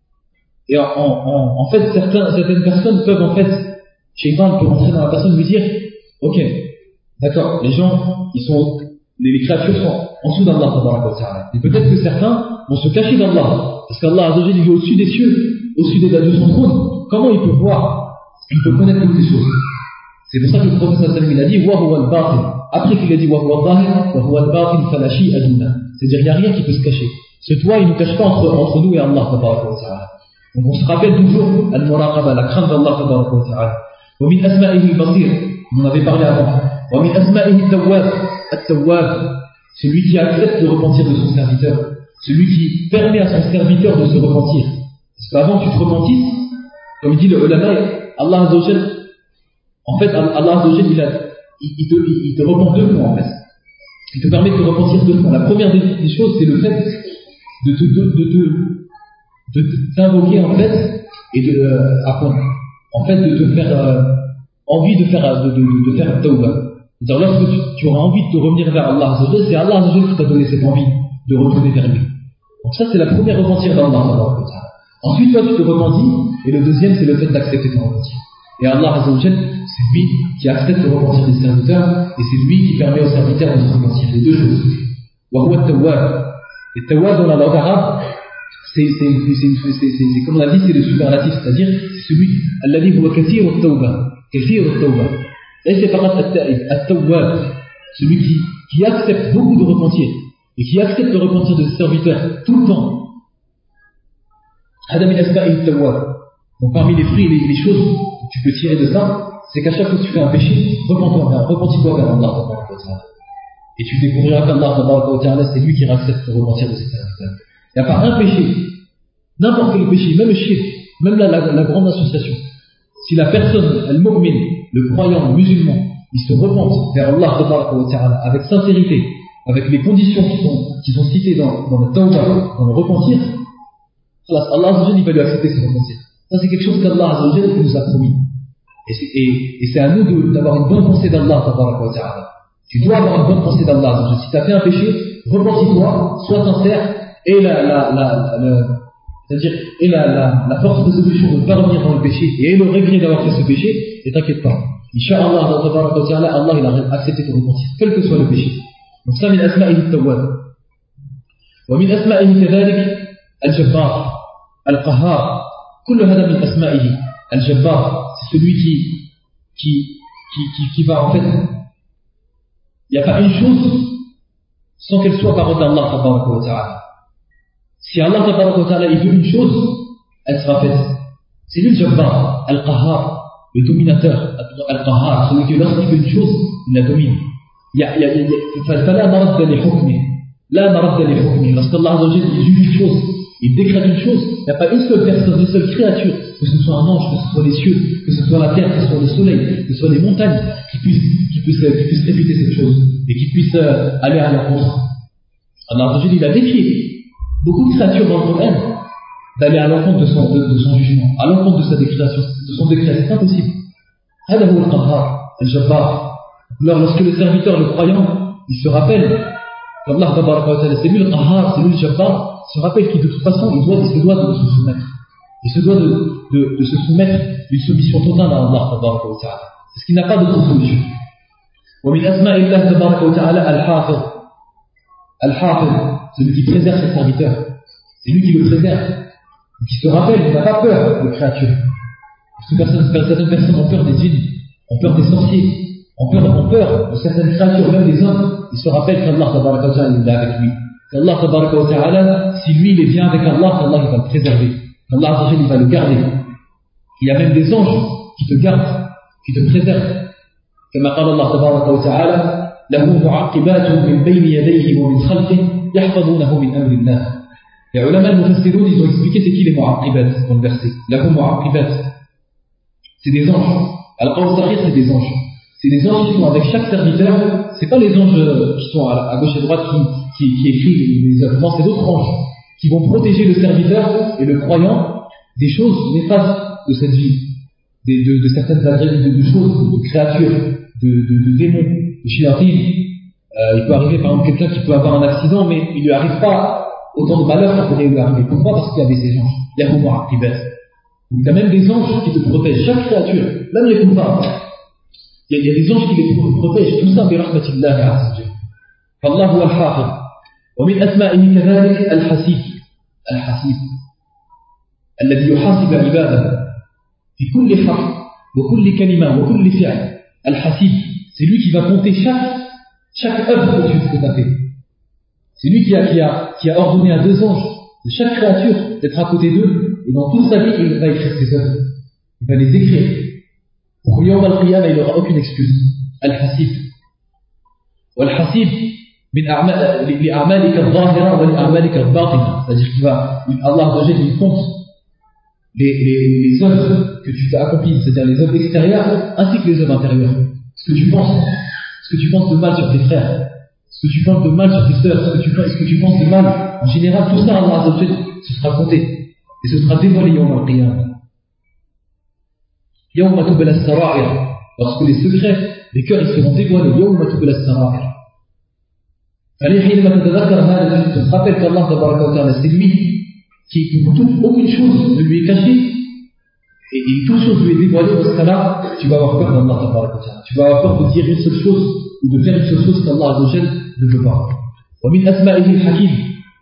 Et en, en, en fait, certains, certaines personnes peuvent en fait, Shaitan peut rentrer dans la personne et lui dire, ok, d'accord, les gens, ils sont, les, les créatures sont en dessous d'Allah tabaraka wa ta'ala. Et peut-être que certains vont se cacher d'Allah, parce qu'Allah azza wa jalla, il est au-dessus des cieux, au-dessus des de son trône. Comment il peut voir, il peut connaître toutes ces choses? C'est pour ça que le prophète sallallahu alayhi wa sallam, il a dit, wa huwa al-batin. Après qu'il a dit, wa huwa al-zahir, wa huwa al-batin fala shay'a duna. C'est-à-dire, il n'y a rien qui peut se cacher. Ce toit, il ne nous cache pas entre, entre nous et Allah tabaraka wa ta'ala. Donc on se rappelle toujours al-muraqaba, la crainte d'Allah tabaraka wa ta'ala. Wa min asma'ihi al-basir, on en avait parlé avant. Wa min asma'ihi al-tawwab, al-tawwab, celui qui accepte le repentir de son serviteur, celui qui permet à son serviteur de se repentir. Parce qu'avant que tu te repentisses, comme dit le ulama, Allah azza wa jalla, en fait Allah azza wa jalla, il, a, il, il, te, il te repent deux fois en fait. Il te permet de te repentir deux fois. La première des, des choses, c'est le fait de te, de, de, de, de t'invoquer en fait et de euh, en fait de te faire euh, envie de faire de, de, de, de faire tawbah. C'est-à-dire lorsque tu, tu auras envie de te revenir vers Allah, c'est Allah qui t'a donné cette envie de retourner vers lui. Donc ça c'est la première repentir d'Allah. Ensuite toi tu te repentis, et le deuxième c'est le fait d'accepter ton repentir. Et Allah Azza wa Jal, c'est lui qui accepte le repentir des serviteurs, et c'est lui qui permet aux serviteurs de se repentir. Les deux choses. Wa huwa at-tawwab. Et tawwab dans la langue arabe, c'est, c'est, c'est, c'est, c'est, c'est comme on a dit, c'est le superlatif, c'est-à-dire c'est celui alladhi huwa kathir at-tawbah, kathir at-tawbah. Et c'est par at-tawwab, celui qui, qui accepte beaucoup de repentir et qui accepte le repentir de ses serviteurs tout le temps. Hada min asma'i at-tawwab. Donc parmi les fruits et les, les choses que tu peux tirer de ça, c'est qu'à chaque fois que tu fais un péché, repens-toi vers, repentis-toi vers Allah tabaraka wa ta'ala. Et tu découvriras qu'Allah tabaraka wa ta'ala, c'est lui qui accepte le repentir de ses serviteurs. Il n'y a pas un péché, n'importe quel péché, même le shirk, même la, la, la grande association. Si la personne, le mu'min, le croyant, le musulman, il se repente vers Allah tabaraka wa ta'ala avec sincérité, avec les conditions qui sont, qui sont citées dans, dans le tawbah, dans le repentir, Allah Azza wa Jalla, il va lui accepter ce repentir. Ça c'est quelque chose qu'Allah Azza wa Jalla nous a promis. Et c'est, et, et c'est à nous de, d'avoir une bonne pensée d'Allah tabaraka wa ta'ala. Tu dois avoir une bonne pensée d'Allah Azza wa Jalla. Si tu as fait un péché, repentis-toi, sois sincère, et la, la, la, la, c'est-à-dire, et la, la, la force de résolution de ne pas revenir dans le péché, et le regret d'avoir fait ce péché, et t'inquiète pas. Inch'Allah, Allah, il a accepté ton repentir, quel que soit le péché. Donc ça, min asma'ihi at-tawwab. Wa min asma'ihi kadhalik al-jabbar, al-qahhar. Kullu hada min asma'ihi. Al-jabbar, c'est celui qui, qui, qui, qui, qui va en fait, il n'y a pas une chose sans qu'elle soit parole d'Allah tabaraka wa ta'ala. Si Allah tabaraka wa ta'ala il veut une chose, elle sera faite. C'est lui le Jabbar, Al-Qahhar, le dominateur, Al-Qahhar, celui qui lorsqu'il veut une chose, il la domine. Il y a, il y a, il y a, fala naradda li hukmi. La naradda li hukmi. Lorsqu'Allah Azza wa Jalla il juge une chose, il décrète une chose, il n'y a pas une seule personne, une seule créature, que ce soit un ange, que ce soit les cieux, que ce soit la terre, que ce soit le soleil, que ce soit les montagnes, qui puissent, qui puissent, qui puissent réfuter cette chose, et qui puissent euh, aller à l'encontre. Allah Azza wa Jalla il a défié beaucoup de créatures dans le Coran d'aller à l'encontre de son, de, de son jugement, à l'encontre de sa décréation, de son décret. C'est impossible. Alors, lorsque le serviteur, le croyant, il se rappelle qu'Allah c'est lui le Qahhar, c'est lui le Jabbar, il se rappelle qu'il de toute façon, il, doit, il se doit de se soumettre. Il se doit de, de, de se soumettre d'une soumission totale à Allah. C'est ce qui n'a pas d'autre solution. ومن أسماء الله تبارك وتعالى الحافظ الحافظ celui qui préserve ses serviteurs, c'est lui qui le préserve, qui se rappelle, il n'a pas peur des créatures. Parce que personne, certaines personnes ont peur des djinns, ont peur des sorciers, ont peur, ont peur de certaines créatures, même des hommes. Ils se rappellent qu'Allah tabaraka wa ta'ala est avec lui, qu'Allah tabaraka wa ta'ala, si lui il est bien avec Allah, qu'Allah il va le préserver, qu'Allah il va le garder. Il y a même des anges qui te gardent, qui te préservent. كما قال الله تبارك وتعالى له معقبات من بين يديه ومن خلفه يحفظونه من أمر الله. Les ulama al-mufassirun, ils ont expliqué c'est qui les mu'aqibat dans le verset. له معقبات, c'est des anges. Al-Qawl Sahih, c'est des anges. C'est des anges qui sont avec chaque serviteur. C'est pas les anges qui sont à gauche et à droite qui, qui, qui écrivent les œuvres. Non, c'est d'autres anges qui vont protéger le serviteur et le croyant des choses néfastes de cette vie, de, de, de certaines agressions, de, de choses, de créatures. De, de, de démons, de shiyatin. Euh, il peut arriver par exemple quelqu'un qui peut avoir un accident, mais il ne lui arrive pas autant de malheur qu'il pourrait lui arriver. Pourquoi? Parce qu'il y avait ces anges. Il y a beaucoup il y a même des anges qui te protègent, chaque créature, même les kuffars. Il, il y a des anges qui les protègent, tout ça, bi rahmatillahi azza wa jalla. Fallahu al-hafiz. Wa min asma'ihi kadhalik al-hasib. Al-hasib. الذي يحاسب عباده في كل حرف وكل كلمة وكل فعل. Al-Hasib, c'est lui qui va compter chaque, chaque œuvre que tu as fait. C'est lui qui a, qui, a, qui a ordonné à deux anges de chaque créature d'être à côté d'eux, et dans toute sa vie, il va écrire ses œuvres. Il va les écrire. Pour Yawm al-Qiyamah, il n'aura aucune excuse. Al-Hasib. Wal-Hasib, li'a'malika al-zahira wa li'a'malika al-batina. C'est-à-dire qu'il va, Allah il compte Les, les, les œuvres que tu t'as accomplies, c'est-à-dire les œuvres extérieures ainsi que les œuvres intérieures. Ce que tu penses, ce que tu penses de mal sur tes frères, ce que tu penses de mal sur tes sœurs, ce que tu, ce que tu penses de mal, en général, tout ça, Allah Azza wa Jalla, ce sera compté et ce sera dévoilé Yawm al-Qiyamah. Yawma tubla as-sara'ir, lorsque les secrets, les cœurs, ils seront dévoilés. Yawma tubla as-sara'ir. Allez, حينما تتذكر هذا, tu te rappelles qu'Allah tabaraka wa ta'ala, c'est lui qui, toute, aucune chose ne lui est cachée et, et toute chose lui est dévoilée. Dans ce cas-là, tu vas avoir peur d'Allah tabaraka wa ta'ala. Tu vas avoir peur de dire une seule chose ou de faire une seule chose qu'Allah Azza wa Jalla ne veut pas. ومن أسمائه الحكيم,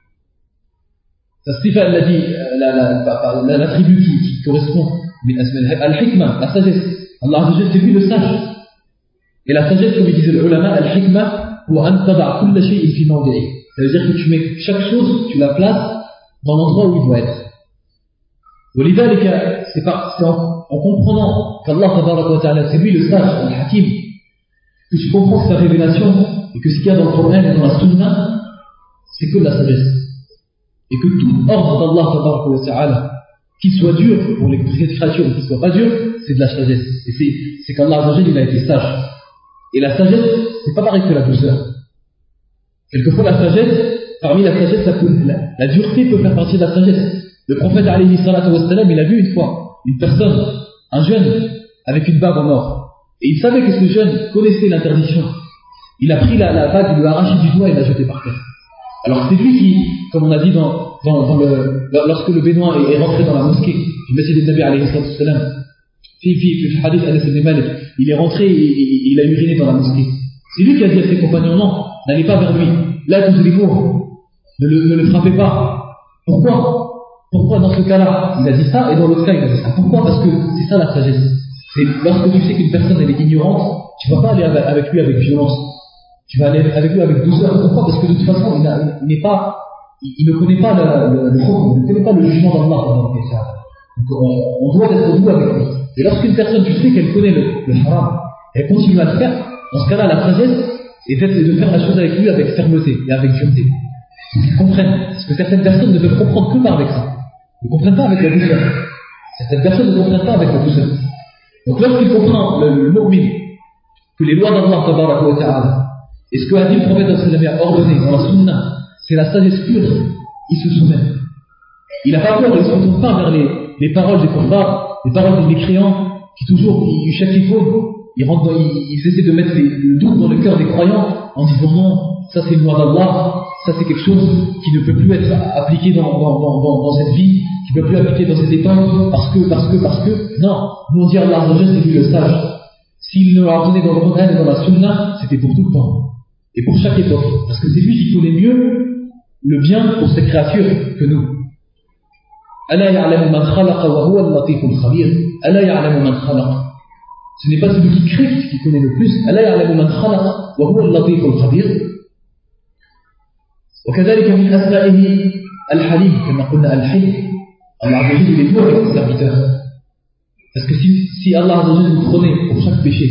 الصفة التي l'attribut qui, qui correspond من أسمائه al-hikma, la sagesse. Allah Azza wa Jalla, c'est lui le sage. Et la sagesse, comme disait le ulama, al-hikma huwa an tad'a kulla shay'in fi mawdi'i. Ça veut dire que tu mets chaque chose, tu la places dans l'endroit où il doit être. ولذلك, c'est en, en comprenant qu'Allah tabaraka wa ta'ala, c'est lui le sage, le hakim, que tu comprends sa révélation et que ce qu'il y a dans le Coran et dans la Sunna, c'est que de la sagesse. Et que tout ordre d'Allah tabaraka wa ta'ala, qu'il soit dur pour les créatures ou qu'il soit pas dur, c'est de la sagesse. Et c'est, c'est qu'Allah Azza wa Jalla, il a été sage. Et la sagesse, c'est pas pareil que la douceur. Quelquefois la sagesse, parmi la sagesse, la, la, la dureté peut faire partie de la sagesse. Le prophète alayhi salatu wa salam, il a vu une fois une personne, un jeune, avec une bague en or. Et il savait que ce jeune connaissait l'interdiction. Il a pris la, la bague, il lui a arraché du doigt et l'a jeté par terre. Alors c'est lui qui, comme on a dit dans, dans, dans le, lorsque le bédouin est, est rentré dans la mosquée du Messie de Nabi alayhi salatu wa salam, il est rentré et, et, et il a uriné dans la mosquée. C'est lui qui a dit à ses compagnons, non, n'allez pas vers lui. Là, tous les mots, ne le, ne le frappez pas. Pourquoi? Pourquoi dans ce cas-là, il a dit ça, et dans l'autre cas, il a dit ça? Pourquoi? Parce que c'est ça la sagesse. C'est lorsque tu sais qu'une personne elle est ignorante, tu ne vas pas aller avec lui avec violence. Tu vas aller avec lui avec douceur. Pourquoi? Parce que de toute façon, il, a, il n'est pas, il, il ne connaît pas le, le, le, il ne connaît pas le jugement d'Allah. Donc on, on doit être doux avec lui. Et lorsqu'une personne, tu sais qu'elle connaît le, le haram, elle continue à le faire, dans ce cas-là, la sagesse est de faire la chose avec lui avec fermeté et avec dureté. Ils comprennent. Parce que certaines personnes ne peuvent comprendre que par avec ça. Ils ne comprennent pas avec la douceur. Certaines personnes ne comprennent pas avec la douceur. Donc lorsqu'il comprend le, le mu'min que les lois d'Allah tabaraka wa ta'ala et ce que a dit le prophète a ordonné dans la sunna, c'est la sagesse pure, il se soumet. Il n'a pas peur, il ne se retourne pas vers les, les paroles des kuffars, les paroles des mécréants, qui toujours, ils, chaque fois, ils, rentrent dans, ils, ils essaient de mettre les, le doute dans le cœur des croyants en disant non, ça c'est une loi d'Allah, ça c'est quelque chose qui ne peut plus être appliqué dans, dans, dans, dans, dans cette vie, qui ne peut plus appliquer dans cette époque, parce que, parce que, parce que, non, nous on dit Allah Azza wa Jalla, c'est lui le sage. S'il nous l'a ordonné dans le Coran et dans la Sunna, c'était pour tout le temps, et pour chaque époque, parce que c'est lui qui connaît mieux le bien pour ses créatures que nous. ألا يعلم من خلق وهو اللطيف الخبير. ألا يعلم من خلق. Ce n'est pas celui qui crée qui connaît le plus. ألا يعلم من خلق وهو اللطيف الخبير. وكذلك من أسمائه الحليم كما قلنا الحليم. Allah Azza wa Jalla il est doux avec ses serviteurs. Parce que si, si Allah Azza wa Jalla nous prenait pour chaque péché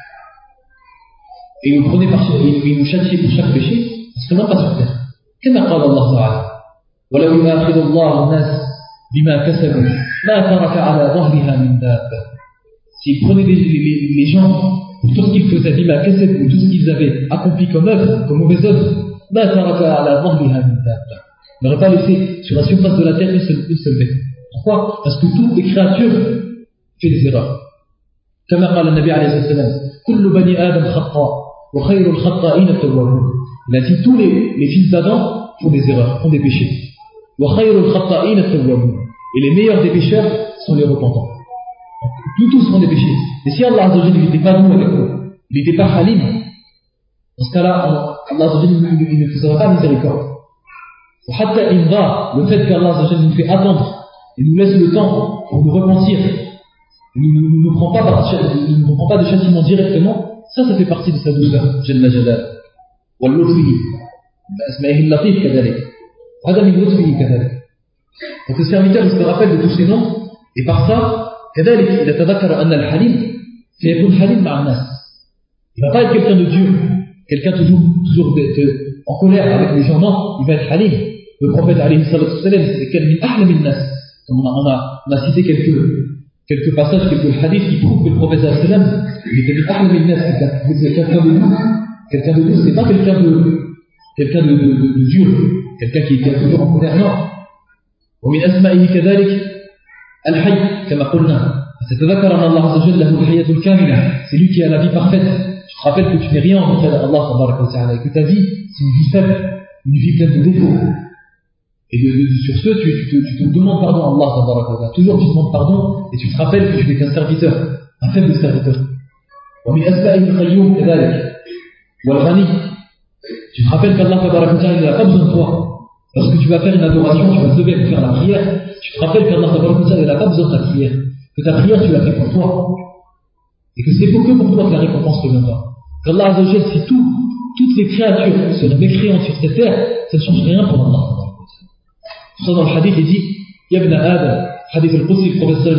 et nous prenait par et il nous châtiait pour chaque péché, on ne serait même pas sur terre. كما قال الله تعالى ولو يؤاخذ الله الناس بما كسبوا ما ترك على ظهرها من دابة. S'ils prenaient les, les, les gens pour tout ce qu'ils faisaient, bima kasabu, tout ce qu'ils avaient accompli comme œuvre, comme mauvaise œuvre, ما ترك على ظهرها من دابة, n'aurait pas laissé sur la surface de la terre une seule, une seule bête. Pourquoi? Parce que toutes les créatures font des erreurs. كما قال النبي عليه الصلاة والسلام كل بني آدم خطاء وخير الخطائين التوابون. Il a dit tous les, les fils d'Adam font des erreurs, font des péchés. وخير الخطائين التوابون. Et les meilleurs des pécheurs sont les repentants. Donc, nous tous font des péchés. Et si Allah Azza wa Jalla n'était pas doux avec nous, il n'était pas halim, dans ce cas-là, Allah Azza wa Jalla il ne faisait pas miséricorde. Le fait qu'Allah Azza wa Jalla nous fait attendre et nous laisse le temps pour nous repentir, et ne nous, nous, nous, prend pas par, nous, nous prend pas de châtiment directement, ça, ça fait partie de sa douceur. Jalla Jalal. واللطفه بأسمائه اللطيف كذلك هذا من لطفه كذلك. Donc le serviteur il se rappelle de tous ces noms et par ça كذلك إذا تذكر أن الحليم سيكون حليم مع الناس. Il ne va pas être quelqu'un de dur, quelqu'un toujours, toujours de, de, en colère avec les gens, non, il va être halim. Le prophète alayhi salatu wassalam c'est quelqu'un min ahlam min-nas. On a, on a, on a cité quelques, quelques passages, quelques hadiths qui prouvent que le prophète alayhi salatu wassalam il était min ahlam min-nas, quelqu'un de doux. Quelqu'un de doux, c'est pas quelqu'un de, quelqu'un de, de, de, de dur, quelqu'un qui est toujours en colère, non. ومن أسمائه كذلك الحي كما قلنا. تتذكر أن الله عز وجل له الحياة الكاملة. C'est lui qui a la vie parfaite. Tu te rappelles que tu n'es rien en fait à Allah tabaraka wa ta'ala et que ta vie c'est une vie faible, une vie pleine de défauts. Et de, de, de, sur ce, tu, tu, te, tu te demandes pardon à Allah tabaraka wa ta'ala. Toujours tu demandes pardon et tu te rappelles que tu n'es qu'un serviteur, un faible serviteur. ومن أسمائه القيوم كذلك. والغني. Tu te rappelles qu'Allah tabaraka wa ta'ala n'a pas besoin de toi. Lorsque tu vas faire une adoration, tu vas te lever pour faire la prière, tu te rappelles qu'Allah tabaraka wa ta'ala n'a pas besoin de ta prière. Que ta prière tu l'as fait pour toi. Et que c'est pour que pour toi que la récompense reviendra. Qu'Allah Azza wa Jalla, si tout, toutes les créatures seraient mécréantes sur cette terre, ça ne change rien pour Allah. Pour ça dans le hadith il dit Ya ibn Adam, hadith al-Qudsi, le professeur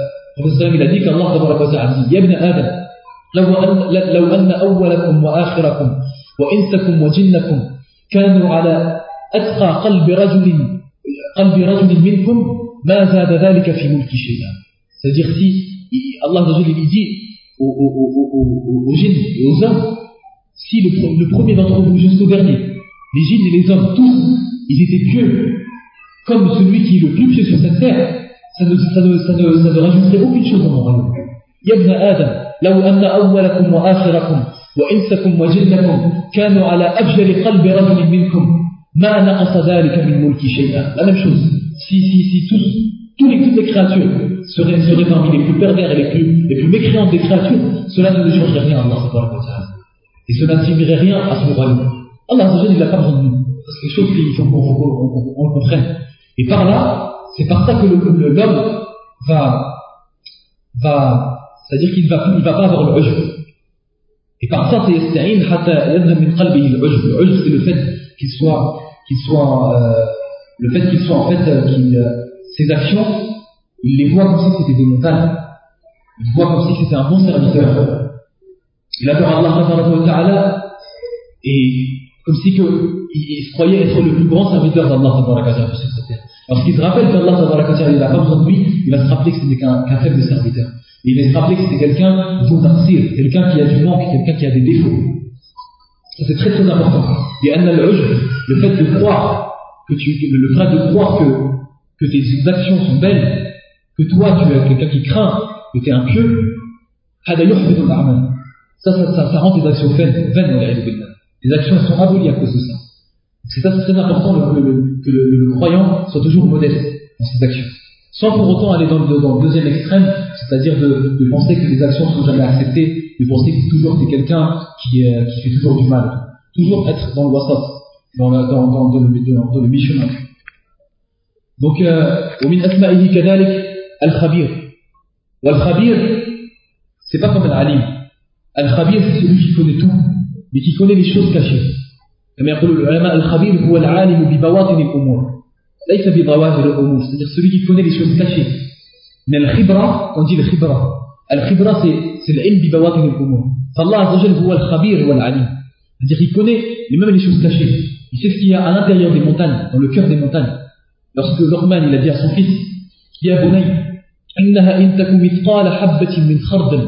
il a dit qu'Allah tabaraka wa ta'ala dit Ya ibn Adam لو أن, لو أن أولكم وآخركم وإنسكم وجنكم كانوا على أتقى قلب رجل قلب رجل منكم ما زاد ذلك في ملك شيئا. C'est-à-dire si Allah il dit aux, aux, aux, aux, aux djinns et aux hommes, si le, le premier d'entre vous jusqu'au dernier, les djinns et les hommes tous, ils étaient pieux comme celui qui est le plus pieux sur cette terre, ça ne, ça ne, ça ne, ça ne rajouterait aucune chose dans mon royaume. Ya ibn Adam لو أن أولكم وآخركم وإنسكم وجنكم كانوا على أفجر قلب رجل منكم ما نقص ذلك من ملك شيئا. La même chose. Si, si, si tous, tous les, toutes les créatures seraient, seraient parmi les plus pervers et les plus, les plus mécréantes des créatures, cela ne changerait rien à Allah subhanahu wa ta'ala. Et cela ne signerait rien à son royaume. Allah il n'a pas besoin de nous. C'est quelque chose qu'il faut qu'on on, on, on comprenne. Et par là, c'est par ça que le, le, l'homme va, va, c'est-à-dire qu'il ne va, il va pas avoir le ujb. Et par ça, c'est yasta'in hatta yadhhab min qalbihi al-ujb. Le ujb, c'est le fait qu'il soit, qu'il soit, euh, le fait qu'il soit en fait, euh, qu'il, euh, ses actions, il les voit comme si c'était des montagnes. Il voit comme si c'était un bon serviteur. Il adore Allah wa ta'ala et comme si que, il, il se croyait être le plus grand serviteur d'Allah wa ta'ala sur cette terre. Lorsqu'il se rappelle qu'Allah wa ta'ala il n'a pas besoin de lui, il va se rappeler que ce n'est qu'un, qu'un faible serviteur. Et il va se rappeler que c'était quelqu'un de quelqu'un qui a du manque, quelqu'un qui a des défauts. Ça c'est très très important. Et anna al-ujb, le fait de croire que tu, le fait de croire que, que tes actions sont belles, que toi tu es quelqu'un qui craint, que tu es un pieux, ça, ça, ça, ça rend tes actions vaines, vaines, tes actions sont abolies à cause de ça. C'est ça, c'est très important le, le, que le, le, le croyant soit toujours modeste dans ses actions. Sans pour autant aller dans le, dans le deuxième extrême, c'est-à-dire de, de penser que les actions ne sont jamais acceptées, de penser que toujours t'es quelqu'un qui, euh, qui fait toujours du mal. Toujours être dans le wasat, dans le, dans, dans, dans le, dans, dans le mi-chemin. Donc, ومن أسمائه كذلك الخبير. والخبير, c'est pas comme العليم. الخبير, c'est celui qui connaît tout, mais qui connaît les choses cachées. كما يقول العلماء الخبير هو العالم ببواطن الأمور. ليس بظواهر الأمور, c'est-à-dire celui qui connaît les choses cachées. Mais le khibra, on dit le khibra. Le khibra, c'est, c'est l'ilm bi bawatin al-umur. Allah Azza wa Jalla huwa al-khabir wa al-alim. C'est-à-dire qu'il connaît les mêmes les choses cachées. Il sait ce qu'il y a à l'intérieur des montagnes, dans le cœur des montagnes. Lorsque Luqman il a dit à son fils, Ya bunay, innaha in taku mithqala habbatin min khardal.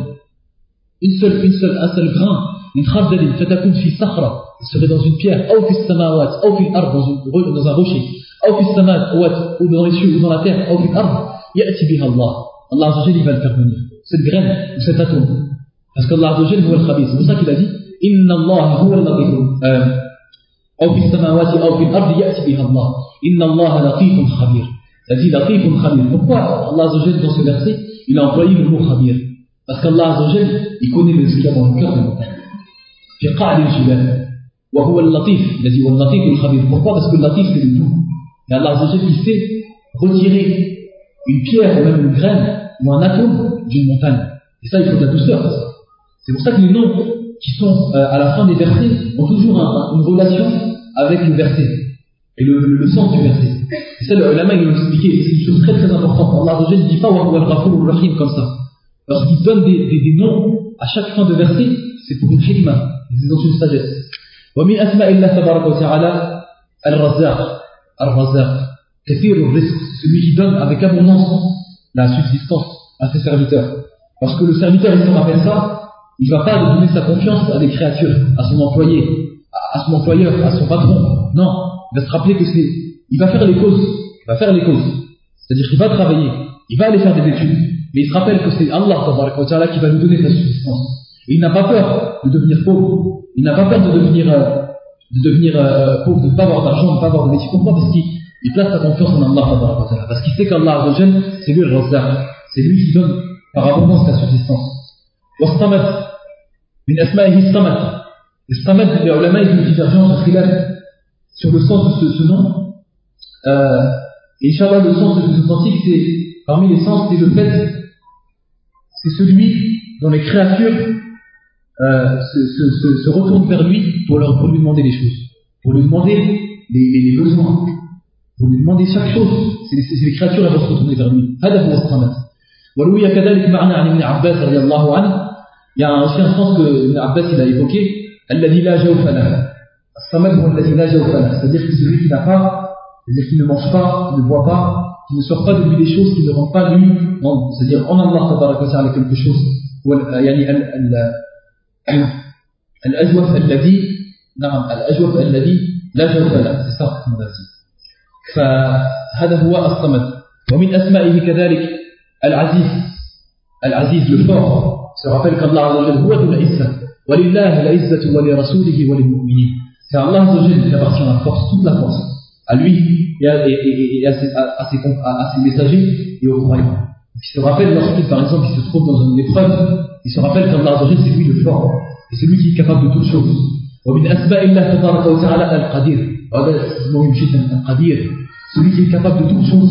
Une seule, une seule, un seul grain, min khardal, fatakun fi sakhra. Il serait dans une pierre, ou fi samawat, ou fi l'ard, dans un rocher. Ou fi samawat, ou dans les cieux, ou dans la terre, ou fi l'ard, ya'ti biha Allah. Allah Azza wa Jalla, il va le faire venir. Cette graine, ou cet atome. Parce qu'Allah Azza wa Jalla, huwa al-khabir. C'est pour ça qu'il a dit, Inna Allah huwa al-latif. Ou fi samawat, ou fi l'ard, ya'ti biha Allah. Inna Allah latifun khabir. Il a dit latifun khabir. Pourquoi Allah Azza wa Jalla, dans ce verset, il a employé le mot khabir? Parce qu'Allah Azza wa Jalla, il connaît ce qu'il y a dans le cœur des montagnes. Fi qa'li al-jibal. وهو اللطيف الذي هو اللطيف الخبير. Pourquoi? Parce que le latif c'est le tout. Et Allah Azza wa Jalla, il sait retirer une pierre ou même une graine ou un atome d'une montagne. Et ça, il faut de la douceur. Ça. C'est pour ça que les noms qui sont euh, à la fin des versets ont toujours un, une relation avec le verset et le, le, le sens du verset. Et ça, le ulama, il nous expliqué. C'est une chose très très importante. Allah Azza wa Jalla ne dit pas وهو الغفور الرحيم comme ça. Lorsqu'il donne des, des, des noms à chaque fin de verset, c'est pour une hikmah, c'est dans une sagesse. ومن أسماء الله تبارك وتعالى الرزاق. الرزاق كثير الرزق, celui qui donne avec abondance la subsistance à ses serviteurs. Parce que le serviteur, il se rappelle ça, il ne va pas donner sa confiance à des créatures, à son employé, à son employeur, à son patron. Non, il va se rappeler que c'est, il va faire les causes, il va faire les causes. C'est-à-dire qu'il va travailler, il va aller faire des études, mais il se rappelle que c'est Allah tabaraka wa ta'ala qui va nous donner sa subsistance. Et il n'a pas peur de devenir pauvre. Il n'a pas peur de devenir, euh, de devenir euh, pauvre, de ne pas avoir d'argent, de ne pas avoir de métier. Pourquoi? Parce qu'il il place sa confiance en Allah. Parce qu'il sait qu'Allah, c'est lui le Razzaq. C'est lui qui donne par abondance sa subsistance. Wastamad, min asma'ihi Samad. Et Samad, les ulama, ils ont une divergence sur le sens de ce, ce nom. Euh, et Inch'Allah, le sens de ce authentique, c'est, parmi les sens, c'est le fait, c'est celui dont les créatures Euh, se, se, se, se retourne vers lui pour, leur, pour lui demander les choses, pour lui demander les, les, les besoins, pour lui demander chaque chose. C'est les, c'est les créatures elles vont se retourner vers lui. هذا هو الصمد. وروي كذلك معنى عن ابن عباس رضي الله عنه. Il y a aussi un sens que Ibn Abbas il a évoqué. الذي لا جوف له. الصمد هو الذي لا جوف له. C'est-à-dire que celui qui n'a pas, c'est-à-dire qui ne mange pas, qui ne boit pas, qui ne sort pas de lui des choses qui ne rendent pas lui, c'est-à-dire en Allah tabaraka wa ta'ala quelque chose. يعني الأجوف الذي نعم الأجوف الذي لا جوف له. C'est ça qu'on a dit. فهذا هو الصمد. ومن أسمائه كذلك العزيز. العزيز le fort. Se rappelle qu'Allah Azza wa Jalla هو ذو العزة ولله العزة ولرسوله وللمؤمنين. C'est Allah Azza wa Jalla qui appartient à la force, toute la force. À lui et à, et, et, et à, ses, à, à, ses, à ses messagers et aux croyants. Il se rappelle lorsqu'il par exemple il se trouve dans une épreuve, il se rappelle qu'Allah Azza wa Jalla c'est lui le fort. Et celui qui est capable de toutes choses. ومن أسماء الله تبارك وتعالى القدير. هذا مهم جدا القدير. Celui qui est capable de toutes choses.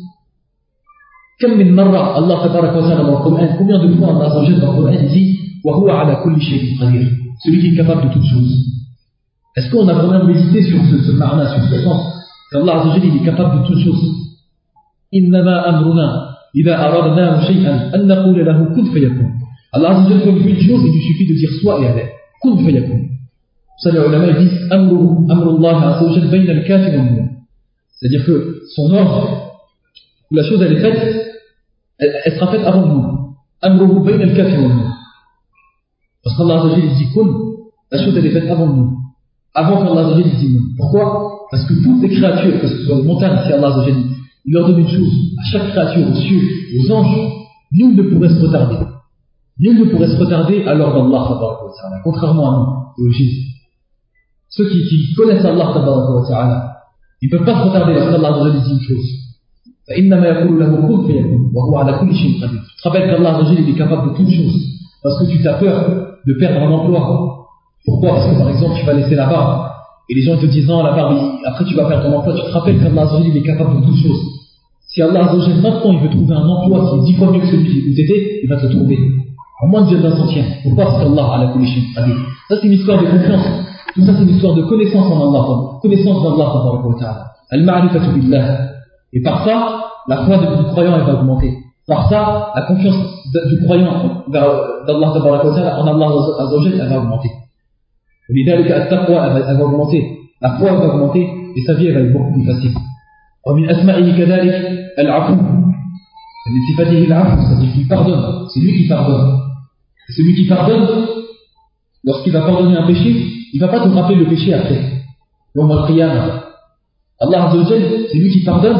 كم من مرة الله تبارك وتعالى dans le Coran, combien de fois Allah Azza wa Jalla dans le Coran il dit وهو على كل شيء قدير. Celui qui est capable de toutes choses. Est-ce qu'on a vraiment médité sur ce, ce ma'na, sur ce sens qu'Allah Azza wa Jalla il est capable de toutes choses. إنما أمرنا إذا أردنا شيئا أن نقول له كن فيكون. Allah Azza wa Jalla fait une chose, il lui suffit de dire soit et avec. Kun fayakun. Ça, les ulama disent Amru, Amrullah Azza wa Jalla bayna al-kaf wa al-nun. C'est-à-dire que son ordre, où la chose elle est faite, elle, elle sera faite avant nous. Amruhu bayna al-kaf wa al-nun. Parce qu'Allah Azza wa Jalla dit Kun, la chose elle est faite avant nous. Avant qu'Allah Azza wa Jalla dise non. Pourquoi? Parce que toutes les créatures, que ce soit les montagnes, si Allah Azza wa Jalla, il leur donne une chose, à chaque créature, aux cieux, aux anges, nul ne pourrait se retarder. Nul ne pourrait se retarder à l'ordre d'Allah, contrairement à nous, aux djinns. Ceux qui, qui connaissent Allah, ils ne peuvent pas se retarder lorsqu'Allah Azza wa Jalla dit une chose. فإنما يقول له كن فيكون وهو على كل شيء قدير. Tu te rappelles qu'Allah Azza wa Jalla est capable de toutes choses. Parce que tu t'as peur de perdre un emploi. Pourquoi? Parce que par exemple, tu vas laisser la barbe. Et les gens te disent non, la barbe, après tu vas perdre ton emploi. Tu te rappelles qu'Allah Azza wa Jalla est capable de toutes choses. Si Allah Azza wa Jalla maintenant il veut trouver un emploi qui est dix fois mieux que celui où tu étais, il va te le trouver. À moins de d'un centième. Pourquoi? Parce qu'Allah ala kulli shay'in qadir. Ça c'est une histoire de confiance. Tout ça c'est une histoire de connaissance en Allah. Connaissance d'Allah tabaraka wa ta'ala. Al-ma'rifatu billah. Et par ça, la foi du croyant elle va augmenter. Par ça, la confiance du croyant d'Allah tabaraka wa ta'ala en Allah Azza wa Jalla elle va augmenter. لذلك التقوى elle va augmenter. La foi elle va augmenter et sa vie elle va être beaucoup plus facile. ومن أسمائه كذلك العفو. من صفاته العفو, c'est-à-dire qu'il pardonne. C'est lui qui pardonne. Et celui qui pardonne, lorsqu'il va pardonner un péché, il ne va pas te rappeler le péché après. Yawm al-Qiyamah. Allah Azza wa Jalla, c'est lui qui pardonne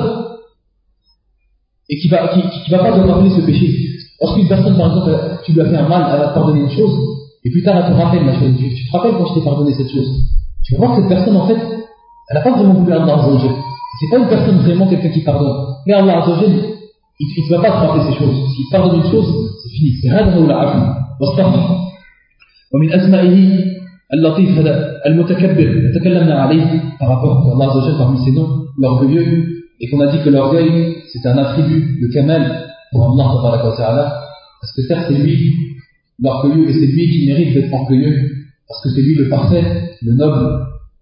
et qui va, qui, qui va pas te rappeler ce péché. Lorsqu'une personne, par exemple, tu lui as fait un mal, elle va te pardonner une chose, et plus tard elle te rappelle la chose. Tu te rappelles quand je t'ai pardonné cette chose. Tu vas voir que cette personne, en fait, elle n'a pas vraiment voulu Allah Azza wa Jalla. C'est pas une personne vraiment quelqu'un qui pardonne. Mais Allah Azza wa Jalla, il ne va pas te rappeler ces choses. S'il pardonne une chose, c'est fini. C'est هذا هو العفو والصفح. ومن أسمائه اللطيف هذا المتكبر تكلمنا عليه par rapport à Allah Azza wa Jalla parmi ses noms, l'orgueilleux, et qu'on a dit que l'orgueil c'est un attribut de kamal pour Allah tabaraka wa ta'ala, parce que certes c'est lui l'orgueilleux et c'est lui qui mérite d'être orgueilleux parce que c'est lui le parfait, le noble.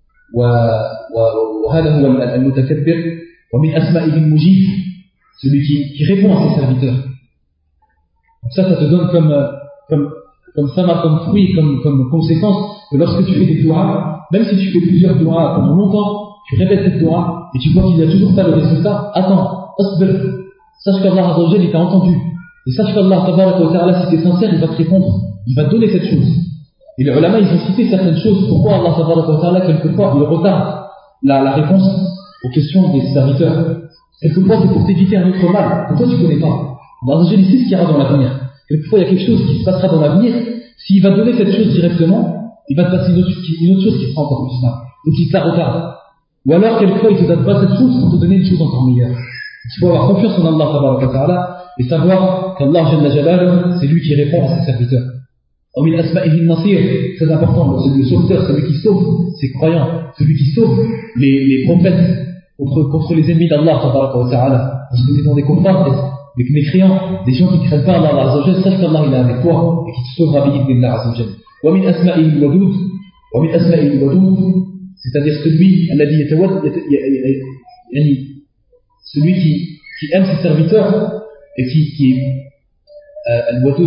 وهذا هو المتكبر. ومن أسمائه المجيب, celui qui, qui répond à ses serviteurs. Donc ça, ça te donne comme comme comme ça, comme fruit, comme comme conséquence que lorsque tu fais des doigts, même si tu fais plusieurs doigts pendant longtemps, tu répètes cette doigts et tu vois qu'il n'y a toujours pas le résultat. Attends, asbir. Sache qu'Allah Azza wa Jalla il t'a entendu. Et sache qu'Allah tabaraka wa ta'ala, si tu es sincère, il va te répondre. Il va te donner cette chose. Et les ulama, ils ont cité certaines choses. Pourquoi Allah tabaraka wa ta'ala, quelquefois, il retarde la, la réponse aux questions des serviteurs. Quelquefois, c'est pour t'éviter un autre mal que toi tu ne connais pas. Allah Azza wa Jalla sait ce qu'il y aura dans l'avenir. Quelquefois, il y a quelque chose qui se passera dans l'avenir. S'il va donner cette chose directement, il va te passer une autre, une autre chose qui sera encore plus mal. Donc il te la retarde. Ou alors, quelquefois, il ne te donne pas cette chose pour te donner une chose encore meilleure. Il faut avoir confiance en Allah tabaraka wa ta'ala et savoir qu'Allah Jalla Jalaluhu, c'est lui qui répond à ses serviteurs. ومن أسمائه النصير, très important, c'est le sauveteur, celui qui sauve ses croyants, celui qui sauve les, les prophètes contre, contre les ennemis d'Allah tabaraka wa ta'ala. Parce que nous avons des compagnons, des mécréants, des gens qui ne craignent pas Allah Azza wa Jalla, sache qu'Allah il est avec toi et qui te sauvera bi'idhnillah Azza wa Jalla. ومن أسمائه الودود, ومن أسمائه الودود, c'est-à-dire celui الذي يتود يعني celui qui, qui aime ses serviteurs et qui, qui est euh, al-wadud.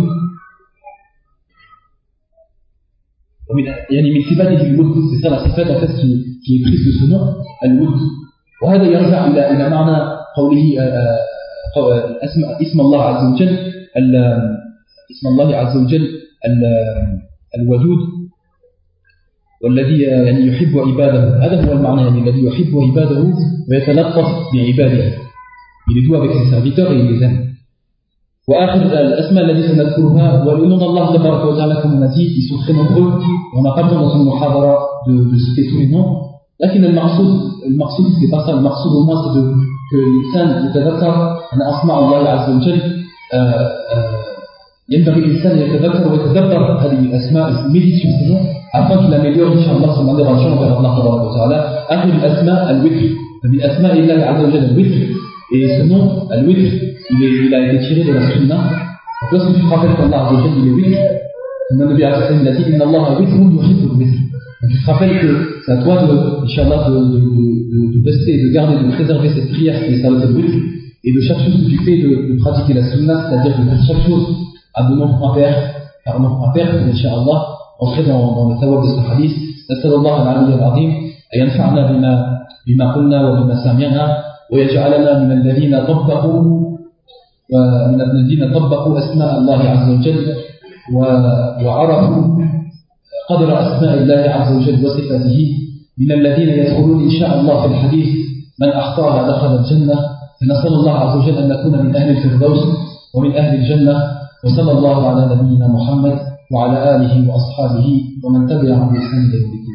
يعني من صفاته الود, c'est ça la صفات en fait qui, qui est prise de ce nom, al-wud. وهذا يرجع إلى إلى معنى قوله اسم اسم الله عز وجل اسم الله عز وجل الودود والذي يعني يحب عباده. هذا هو المعنى, يعني الذي يحب عباده ويتلطف بعباده. Il est doux avec ses serviteurs et il les aime. وآخر الأسماء التي سنذكرها والنون الله تبارك وتعالى comme on a dit, ils sont très nombreux. On n'a pas le temps dans son muhadara de, de citer tous les noms. لكن المقصود المقصود c'est pas ça. Le maqsoud au moins c'est de que l'insan يتذكر أن أسماء الله عز وجل ينبغي الإنسان يتذكر ويتدبر هذه الأسماء, médite sur ces noms afin qu'il améliore إنشاء الله son adoration vers Allah تبارك وتعالى. آخر الأسماء الوتر, من أسماء الله عز وجل الوتر. Et ce nom, al-witr, il, il a été tiré de la sunna. Donc lorsque tu te rappelles qu'Allah Azza wa Jalla il est witr, comme le Nabi Alayhi wa sallam il a dit inna Allah witrun yuhibbul witr. Donc tu te rappelles que c'est à toi de, Inch'Allah, de, de, de, de rester, de garder, de préserver cette prière qui est salat al-witr, et de chaque chose que tu fais de, de pratiquer la sunna, c'est-à-dire de faire chaque chose à de nombre impair, par nombre impair, pour Inch'Allah entrer dans, dans le tawab de ce hadith. Nas'alullah al-'ali al-'azim an yanfa'na bima bima qulna wa bima sami'na ويجعلنا من الذين طبقوا ومن الذين طبقوا أسماء الله عز وجل وعرفوا قدر أسماء الله عز وجل وصفاته من الذين يدخلون إن شاء الله في الحديث من أخطاها دخل الجنة. فنسأل الله عز وجل أن نكون من أهل الفردوس ومن أهل الجنة. وصلى الله على نبينا محمد وعلى آله وأصحابه ومن تبعهم بإحسان إلى يوم الدين.